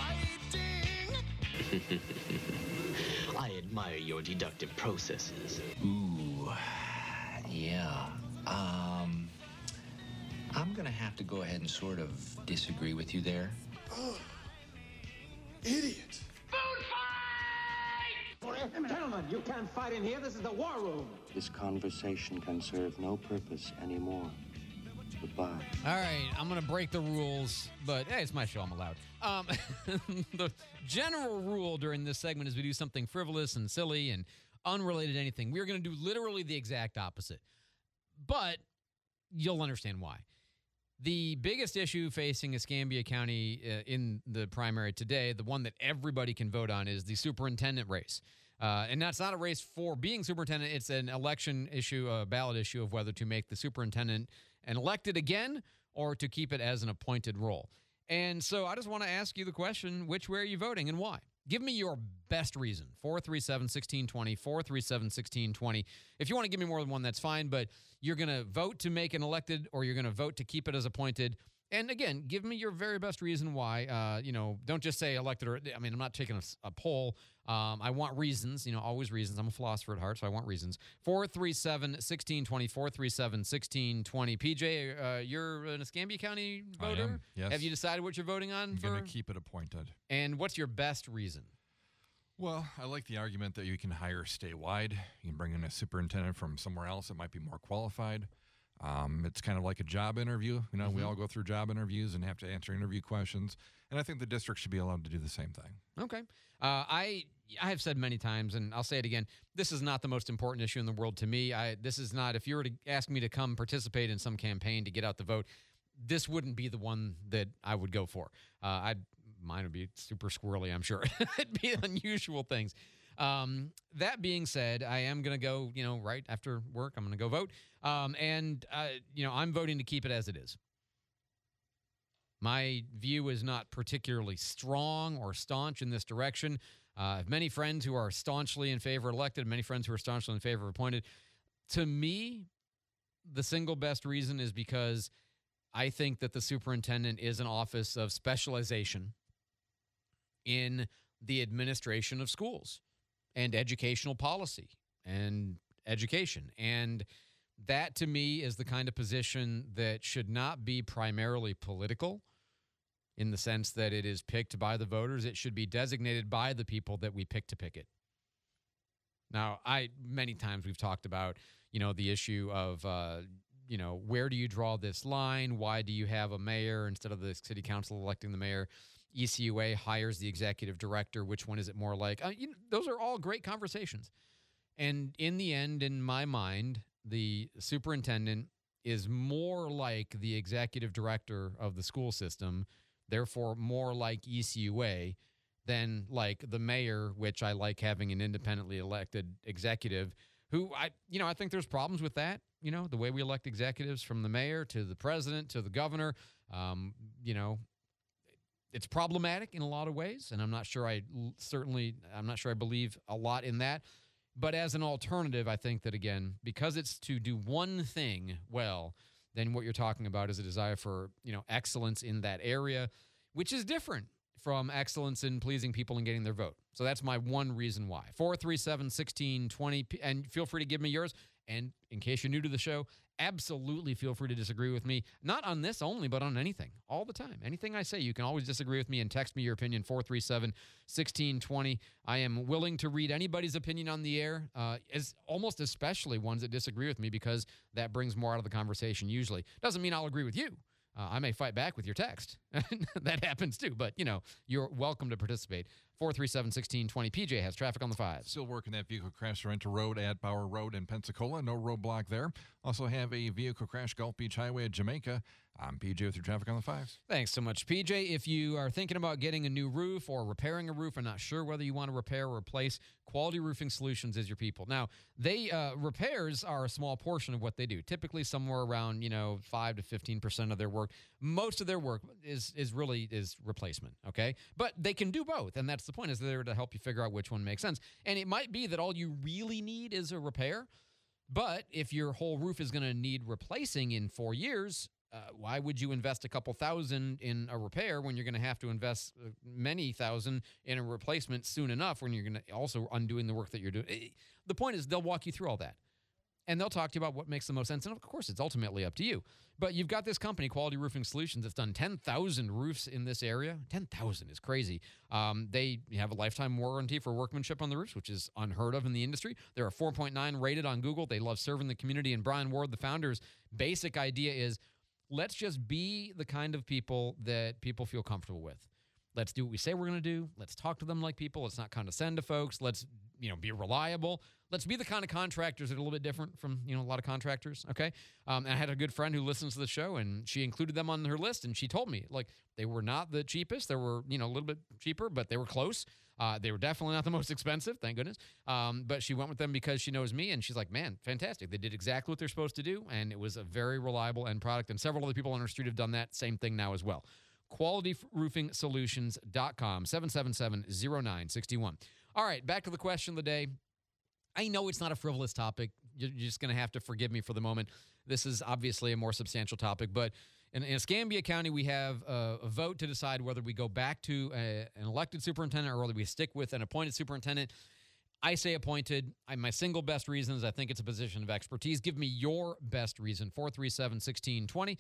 S27: fighting.
S28: I admire your deductive processes. Ooh, yeah. Um, I'm gonna have to go ahead and sort of disagree with you there.
S27: Oh, idiot. Food fight!
S29: Gentlemen, you can't fight in here. This is the war room.
S30: This conversation can serve no purpose anymore. Goodbye.
S4: All right, I'm going to break the rules, but hey, it's my show. I'm allowed. Um, the general rule during this segment is we do something frivolous and silly and unrelated to anything. We're going to do literally the exact opposite, but you'll understand why. The biggest issue facing Escambia County uh, in the primary today, the one that everybody can vote on, is the superintendent race. Uh, and that's not a race for being superintendent. It's an election issue, a ballot issue of whether to make the superintendent an elected again or to keep it as an appointed role. And so I just want to ask you the question, which way are you voting and why? Give me your best reason. four three seven, one six two zero, four three seven, one six two zero. If you want to give me more than one, that's fine, but you're going to vote to make an elected or you're going to vote to keep it as appointed. And again, give me your very best reason why. Uh, you know, don't just say elected or, I mean, I'm not taking a, a poll. Um, I want reasons, you know, always reasons. I'm a philosopher at heart, so I want reasons. four three seven, one six two zero, four three seven, one six two zero. P J, uh, you're an Escambia County voter?
S2: I am, yes.
S4: Have you decided what you're voting on?
S2: I'm
S4: for?
S2: going to keep it appointed.
S4: And what's your best reason?
S2: Well, I like the argument that you can hire statewide. You can bring in a superintendent from somewhere else that might be more qualified. Um, it's kind of like a job interview. You know, mm-hmm. we all go through job interviews and have to answer interview questions. And I think the district should be allowed to do the same thing.
S4: Okay. Uh, I I have said many times, and I'll say it again, this is not the most important issue in the world to me. I This is not, if you were to ask me to come participate in some campaign to get out the vote, this wouldn't be the one that I would go for. Uh, I'd, mine would be super squirrely, I'm sure. It'd be unusual things. Um, that being said, I am going to go, you know, right after work, I'm going to go vote. Um, and, uh, you know, I'm voting to keep it as it is. My view is not particularly strong or staunch in this direction. Uh, I have many friends who are staunchly in favor of elected, many friends who are staunchly in favor of appointed. To me, the single best reason is because I think that the superintendent is an office of specialization in the administration of schools and educational policy and education. And that, to me, is the kind of position that should not be primarily political in the sense that it is picked by the voters. It should be designated by the people that we pick to pick it. Now, I many times we've talked about, you know, the issue of, uh, you know, where do you draw this line? Why do you have a mayor instead of the city council electing the mayor? E C U A hires the executive director. Which one is it more like? Uh, you know, those are all great conversations. And in the end, in my mind, the superintendent is more like the executive director of the school system, therefore more like E C U A than like the mayor, which I like having an independently elected executive who I, you know, I think there's problems with that. You know, the way we elect executives from the mayor to the president to the governor, um, you know, it's problematic in a lot of ways. And I'm not sure I certainly, I'm not sure I believe a lot in that. But as an alternative, I think that, again, because it's to do one thing well, then what you're talking about is a desire for, you know, excellence in that area, which is different from excellence in pleasing people and getting their vote. So that's my one reason why. four three seven, one six two zero, and feel free to give me yours. And in case you're new to the show, absolutely feel free to disagree with me. Not on this only, but on anything, all the time. Anything I say, you can always disagree with me and text me your opinion, four three seven, one six two zero. I am willing to read anybody's opinion on the air, uh, as almost especially ones that disagree with me, because that brings more out of the conversation usually. Doesn't mean I'll agree with you. Uh, I may fight back with your text. That happens too, but, you know, you're welcome to participate. four three seven, one six two zero. P J has traffic on the five.
S2: Still working that vehicle crash Sorrento Road at Bauer Road in Pensacola. No roadblock there. Also have a vehicle crash Gulf Beach Highway at Jamaica. I'm P J with your traffic on the fives.
S4: Thanks so much, P J. If you are thinking about getting a new roof or repairing a roof and not sure whether you want to repair or replace, Quality Roofing Solutions is your people. Now, they uh, repairs are a small portion of what they do. Typically somewhere around, you know, five to fifteen percent of their work. Most of their work is is really is replacement, okay? But they can do both, and that's the point, is they're there to help you figure out which one makes sense. And it might be that all you really need is a repair, but if your whole roof is going to need replacing in four years, Uh, why would you invest a couple thousand in a repair when you're going to have to invest many thousand in a replacement soon enough, when you're going to also undoing the work that you're doing? The point is they'll walk you through all that, and they'll talk to you about what makes the most sense. And of course, it's ultimately up to you. But you've got this company, Quality Roofing Solutions, that's done ten thousand roofs in this area. ten thousand is crazy. Um, they have a lifetime warranty for workmanship on the roofs, which is unheard of in the industry. They're a four point nine rated on Google. They love serving the community. And Brian Ward, the founder's basic idea is, let's just be the kind of people that people feel comfortable with. Let's do what we say we're going to do. Let's talk to them like people. Let's not condescend to folks. Let's, you know, be reliable. Let's be the kind of contractors that are a little bit different from, you know, a lot of contractors, okay? Um, and I had a good friend who listens to the show, and she included them on her list, and she told me, like, they were not the cheapest. They were, you know, a little bit cheaper, but they were close. Uh, they were definitely not the most expensive, thank goodness. Um, but she went with them because she knows me, and she's like, man, fantastic. They did exactly what they're supposed to do, and it was a very reliable end product, and several other people on our street have done that same thing now as well. quality roofing solutions dot com, seven seven seven, zero nine six one. All right, back to the question of the day. I know it's not a frivolous topic. You're just going to have to forgive me for the moment. This is obviously a more substantial topic, but in, in Escambia County, we have a, a vote to decide whether we go back to a, an elected superintendent or whether we stick with an appointed superintendent. I say appointed. I, my single best reason is I think it's a position of expertise. Give me your best reason. four three seven, one six two zero.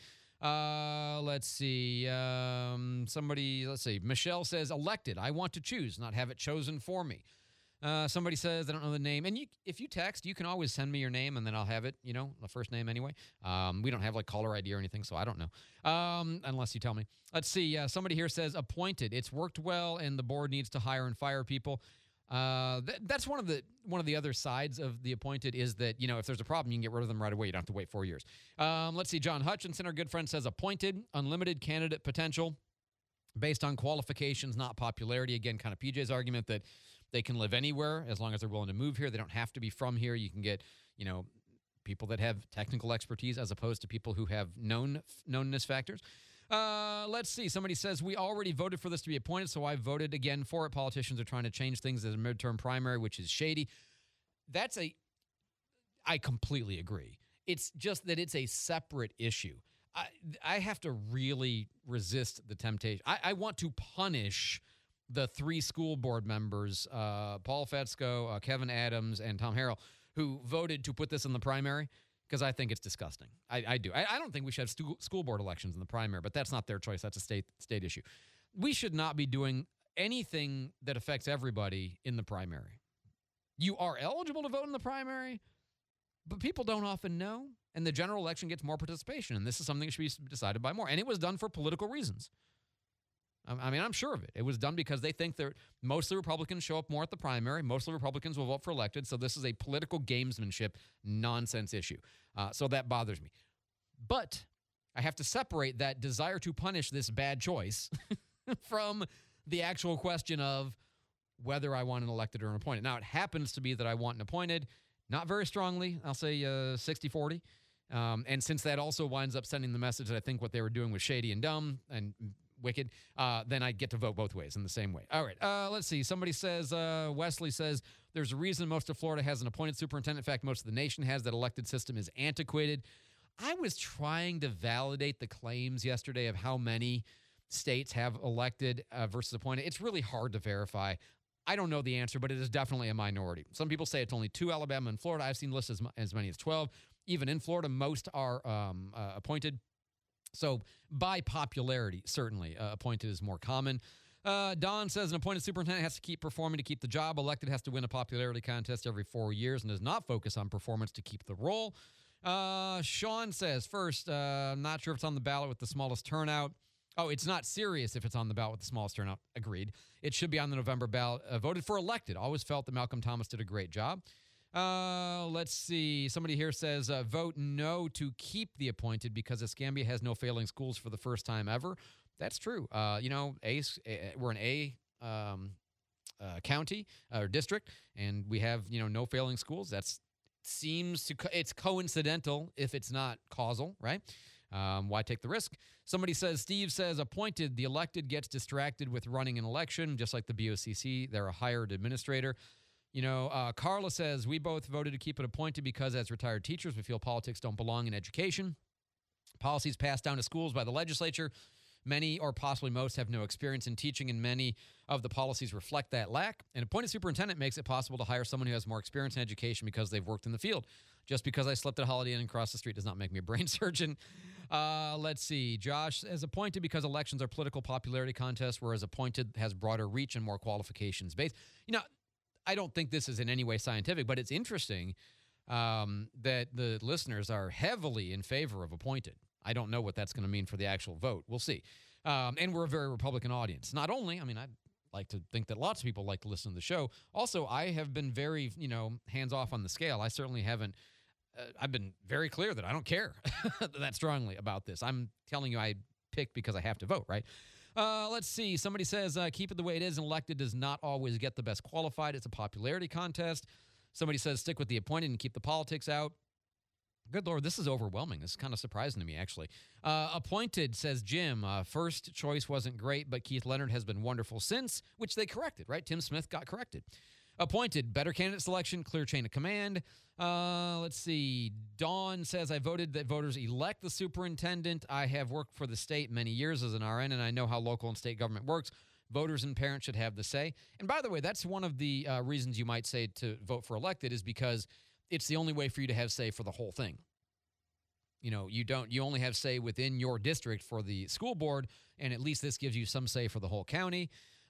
S4: Uh, let's see. Um, somebody, let's see. Michelle says, elected. I want to choose, not have it chosen for me. Uh, somebody says, I don't know the name. And you, if you text, you can always send me your name, and then I'll have it, you know, the first name anyway. Um, we don't have, like, caller I D or anything, so I don't know, um, unless you tell me. Let's see. Uh, somebody here says, appointed. It's worked well, and the board needs to hire and fire people. Uh, th- that's one of the one of the other sides of the appointed, is that, you know, if there's a problem, you can get rid of them right away. You don't have to wait four years. Um, let's see. John Hutchinson, our good friend, says appointed, unlimited candidate potential based on qualifications, not popularity. Again, kind of P J's argument that they can live anywhere as long as they're willing to move here. They don't have to be from here. You can get, you know, people that have technical expertise as opposed to people who have known knownness factors. Uh, let's see. Somebody says, we already voted for this to be appointed, so I voted again for it. Politicians are trying to change things as a midterm primary, which is shady. That's a, I completely agree. It's just that it's a separate issue. I, I have to really resist the temptation. I, I want to punish the three school board members, uh, Paul Fetzko, uh, Kevin Adams, and Tom Harrell, who voted to put this in the primary, because I think it's disgusting. I, I do. I, I don't think we should have stu- school board elections in the primary, but that's not their choice. That's a state state issue. We should not be doing anything that affects everybody in the primary. You are eligible to vote in the primary, but people don't often know, and the general election gets more participation, and this is something that should be decided by more. And it was done for political reasons. I mean, I'm sure of it. It was done because they think that most of the Republicans show up more at the primary. Most of the Republicans will vote for elected. So this is a political gamesmanship nonsense issue. Uh, so that bothers me. But I have to separate that desire to punish this bad choice from the actual question of whether I want an elected or an appointed. Now, it happens to be that I want an appointed, not very strongly. I'll say uh, sixty forty. Um, and since that also winds up sending the message that I think what they were doing was shady and dumb and wicked, uh, then I get to vote both ways in the same way. All right, uh, let's see. Somebody says, uh, Wesley says, there's a reason most of Florida has an appointed superintendent. In fact, most of the nation has. That elected system is antiquated. I was trying to validate the claims yesterday of how many states have elected uh, versus appointed. It's really hard to verify. I don't know the answer, but it is definitely a minority. Some people say it's only two, Alabama and Florida. I've seen lists as, as many as twelve. Even in Florida, most are um, uh, appointed. So by popularity, certainly, uh, appointed is more common. Uh, Don says an appointed superintendent has to keep performing to keep the job. Elected has to win a popularity contest every four years and does not focus on performance to keep the role. Uh, Sean says, first, uh, I'm not sure if it's on the ballot with the smallest turnout. Oh, it's not serious if it's on the ballot with the smallest turnout. Agreed. It should be on the November ballot. Uh, voted for elected. Always felt that Malcolm Thomas did a great job. Uh, let's see. Somebody here says, uh, vote no to keep the appointed because Escambia has no failing schools for the first time ever. That's true. Uh, you know, a, a, we're an A um, uh, county or district, and we have, you know, no failing schools. That's seems to, co- it's coincidental if it's not causal, right? Um, why take the risk? Somebody says, Steve says, appointed, the elected gets distracted with running an election, just like the B O C C. They're a hired administrator. You know, uh, Carla says, we both voted to keep it appointed because as retired teachers, we feel politics don't belong in education. Policies passed down to schools by the legislature. Many or possibly most have no experience in teaching, and many of the policies reflect that lack. An appointed superintendent makes it possible to hire someone who has more experience in education because they've worked in the field. Just because I slept at Holiday Inn and crossed the street does not make me a brain surgeon. Uh, let's see. Josh is appointed because elections are political popularity contests, whereas appointed has broader reach and more qualifications based. You know, I don't think this is in any way scientific, but it's interesting um, that the listeners are heavily in favor of appointed. I don't know what that's going to mean for the actual vote. We'll see. Um, and we're a very Republican audience. Not only, I mean, I'd like to think that lots of people like to listen to the show. Also, I have been very, you know, hands off on the scale. I certainly haven't. Uh, I've been very clear that I don't care that strongly about this. I'm telling you I picked because I have to vote, right? Uh, let's see. Somebody says, uh, keep it the way it is. An elected does not always get the best qualified. It's a popularity contest. Somebody says, stick with the appointed and keep the politics out. Good Lord, this is overwhelming. This is kind of surprising to me, actually. Uh, appointed, says Jim. Uh, first choice wasn't great, but Keith Leonard has been wonderful since, which they corrected, right? Tim Smith got corrected. Appointed, better candidate selection, clear chain of command. Uh, let's see. Dawn says, I voted that voters elect the superintendent. I have worked for the state many years as an R N, and I know how local and state government works. Voters and parents should have the say. And by the way, that's one of the uh, reasons you might say to vote for elected is because it's the only way for you to have say for the whole thing. You know, you don't, you only have say within your district for the school board, and at least this gives you some say for the whole county.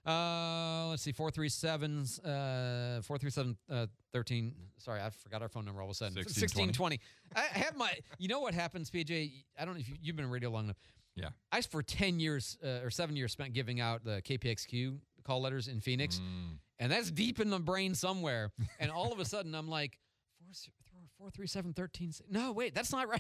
S4: Uh, let's see, four three seven, uh, four three seven, uh, thirteen. Sorry, I forgot our phone number all of a sudden. sixteen twenty. I have my, you know what happens, P J? I don't know if you, you've been in radio long enough.
S2: Yeah.
S4: I, for ten years uh, or seven years, spent giving out the K P X Q call letters in Phoenix.
S2: Mm.
S4: And that's deep in the brain somewhere. And all of a sudden, I'm like, four three seven, thirteen. No, wait, that's not right.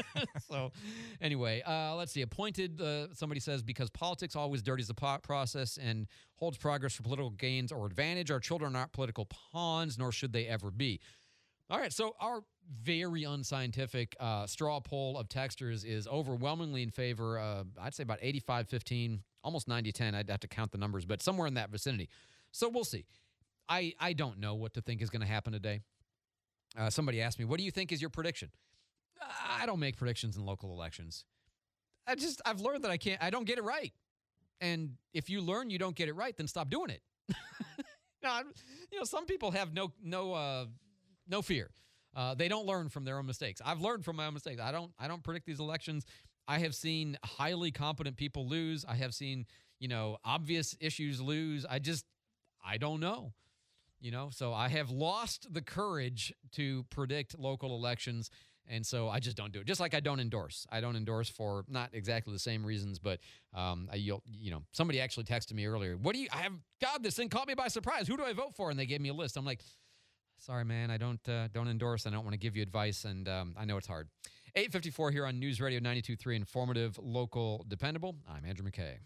S4: So anyway, uh, let's see. Appointed, uh, somebody says, because politics always dirties the po- process and holds progress for political gains or advantage. Our children aren't political pawns, nor should they ever be. All right, so our very unscientific uh, straw poll of texters is overwhelmingly in favor, uh, I'd say about eighty-five fifteen, almost ninety ten. I'd have to count the numbers, but somewhere in that vicinity. So we'll see. I, I don't know what to think is going to happen today. Uh, somebody asked me, what do you think is your prediction? I don't make predictions in local elections. I just, I've learned that I can't, I don't get it right. And if you learn you don't get it right, then stop doing it. no, I'm- you know, some people have no no uh, no fear. Uh, they don't learn from their own mistakes. I've learned from my own mistakes. I don't I don't predict these elections. I have seen highly competent people lose. I have seen, you know, obvious issues lose. I just I don't know. You know, so I have lost the courage to predict local elections. And so I just don't do it. Just like I don't endorse. I don't endorse for not exactly the same reasons, but um, I, you'll, you know, somebody actually texted me earlier. What do you? I have God. This thing caught me by surprise. Who do I vote for? And they gave me a list. I'm like, sorry, man. I don't uh, don't endorse. I don't want to give you advice, and um, I know it's hard. eight fifty-four here on News Radio ninety-two point three, informative, local, dependable. I'm Andrew McKay.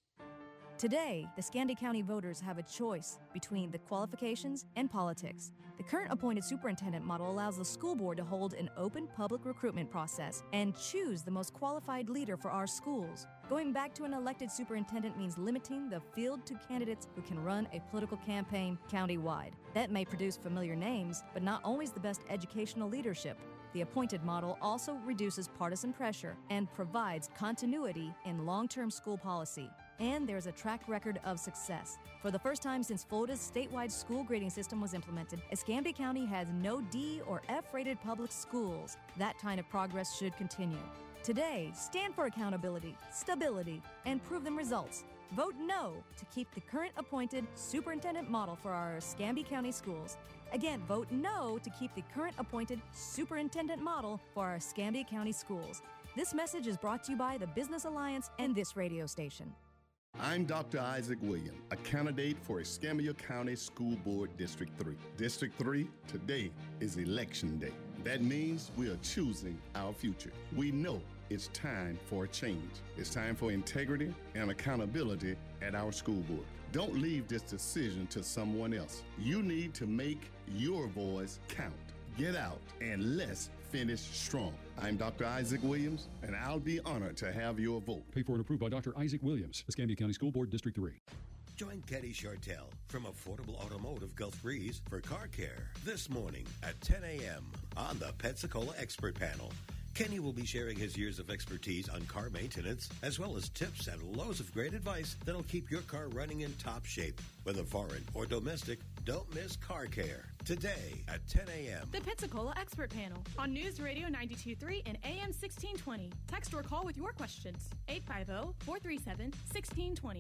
S8: Today, the Scandi County voters have a choice between the qualifications and politics. The current appointed superintendent model allows the school board to hold an open public recruitment process and choose the most qualified leader for our schools. Going back to an elected superintendent means limiting the field to candidates who can run a political campaign countywide. That may produce familiar names, but not always the best educational leadership. The appointed model also reduces partisan pressure and provides continuity in long-term school policy. And there's a track record of success. For the first time since Florida's statewide school grading system was implemented, Escambia County has no D or F-rated public schools. That kind of progress should continue. Today, stand for accountability, stability, and prove them results. Vote no to keep the current appointed superintendent model for our Escambia County schools. Again, vote no to keep the current appointed superintendent model for our Escambia County schools. This message is brought to you by the Business Alliance and this radio station.
S9: I'm Doctor Isaac Williams, a candidate for Escambia County School Board District three. District three, today is election day. That means we are choosing our future. We know it's time for a change. It's time for integrity and accountability at our school board. Don't leave this decision to someone else. You need to make your voice count. Get out and let's finish strong. I'm Doctor Isaac Williams, and I'll be honored to have your vote.
S10: Paid for and approved by Doctor Isaac Williams, Escambia County School Board, District three.
S25: Join Kenny Chartel from Affordable Automotive Gulf Breeze for car care this morning at ten a.m. on the Pensacola Expert Panel. Kenny will be sharing his years of expertise on car maintenance, as well as tips and loads of great advice that'll keep your car running in top shape. Whether foreign or domestic, don't miss car care. Today at ten a.m.
S11: The Pensacola Expert Panel on News Radio ninety-two point three and A M sixteen twenty. Text or call with your questions. eight five zero, four three seven, one six two zero.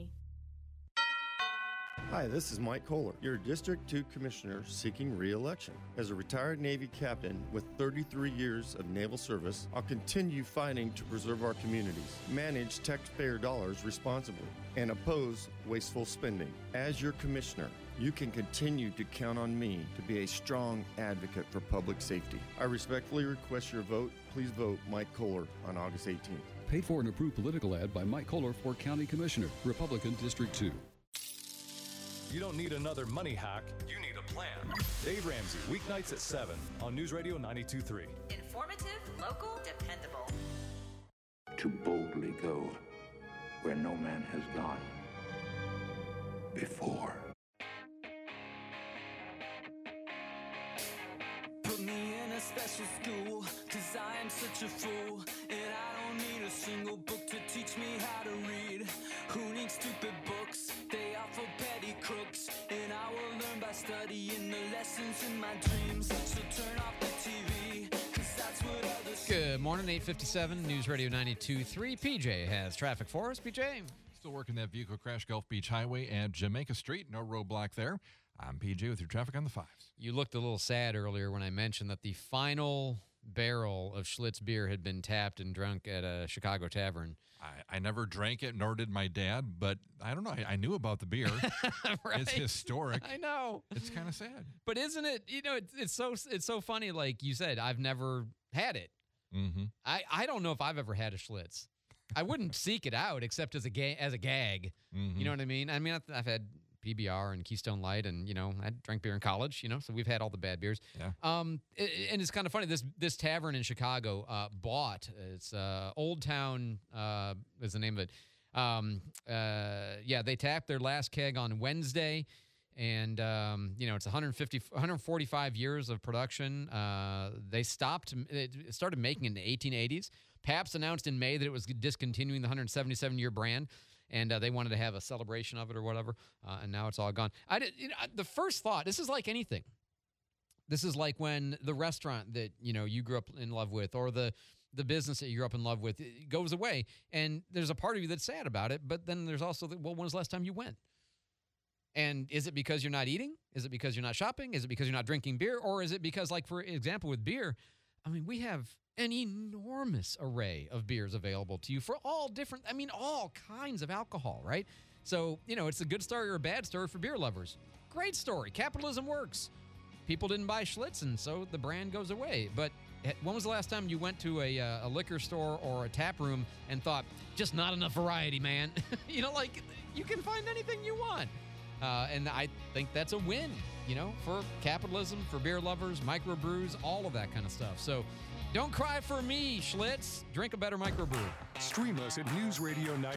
S12: Hi, this is Mike Kohler, your District two Commissioner seeking re-election. As a retired Navy captain with thirty-three years of naval service, I'll continue fighting to preserve our communities, manage taxpayer dollars responsibly, and oppose wasteful spending. As your Commissioner, you can continue to count on me to be a strong advocate for public safety. I respectfully request your vote. Please vote Mike Kohler on August eighteenth.
S10: Paid for and approved political ad by Mike Kohler for County Commissioner, Republican District two.
S3: You don't need another money hack. You need a plan. Dave Ramsey, weeknights at seven on News Radio ninety-two point three.
S26: Informative, local, dependable.
S30: To boldly go where no man has gone before.
S14: Put me in a special school, cause I am such a fool. And I don't need a single book to teach me how to read. Who needs stupid books? They are for petty crooks. And I will learn by studying the lessons in my dreams. So turn off the T V, cause that's what others say.
S4: Good morning, eight fifty-seven, News Radio ninety-two point three. P J has traffic for us. P J?
S2: Still working that vehicle crash, Gulf Beach Highway at Jamaica Street. No roadblock there. I'm P J with your traffic on the fives.
S4: You looked a little sad earlier when I mentioned that the final barrel of Schlitz beer had been tapped and drunk at a Chicago tavern.
S2: I, I never drank it, nor did my dad, but I don't know. I, I knew about the beer.
S4: Right?
S2: It's historic.
S4: I know.
S2: It's kind of sad.
S4: But isn't it, you know, it's, it's so it's so funny. Like you said, I've never had it.
S2: Mm-hmm.
S4: I, I don't know if I've ever had a Schlitz. I wouldn't seek it out except as a ga- as a gag.
S2: Mm-hmm.
S4: You know what I mean? I mean, I've, I've had P B R and Keystone Light, and you know, I drank beer in college. You know, so we've had all the bad beers.
S2: Yeah.
S4: Um, it, and it's kind of funny. This this tavern in Chicago uh, bought. It's uh, Old Town uh, is the name of it. Um, uh, yeah, they tapped their last keg on Wednesday. And, um, you know, it's one hundred fifty, one hundred forty-five years of production. Uh, they stopped, it started making it in the eighteen eighties. Pabst announced in May that it was discontinuing the one hundred seventy-seven year brand. and uh, they wanted to have a celebration of it or whatever, uh, and now it's all gone. I did, you know, the first thought, this is like anything. This is like when the restaurant that, you know, you grew up in love with, or the the business that you grew up in love with, it goes away, and there's a part of you that's sad about it, but then there's also, the, well, when was the last time you went? And is it because you're not eating? Is it because you're not shopping? Is it because you're not drinking beer? Or is it because, like, for example, with beer, I mean, we have an enormous array of beers available to you for all different, I mean, all kinds of alcohol, right? So, you know, it's a good story or a bad story for beer lovers. Great story. Capitalism works. People didn't buy Schlitz, and so the brand goes away. But when was the last time you went to a, uh, a liquor store or a tap room and thought, just not enough variety, man? You know, like, you can find anything you want. Uh, and I think that's a win, you know, for capitalism, for beer lovers, microbrews, all of that kind of stuff. So don't cry for me, Schlitz. Drink a better microbrew.
S3: Stream us at News Radio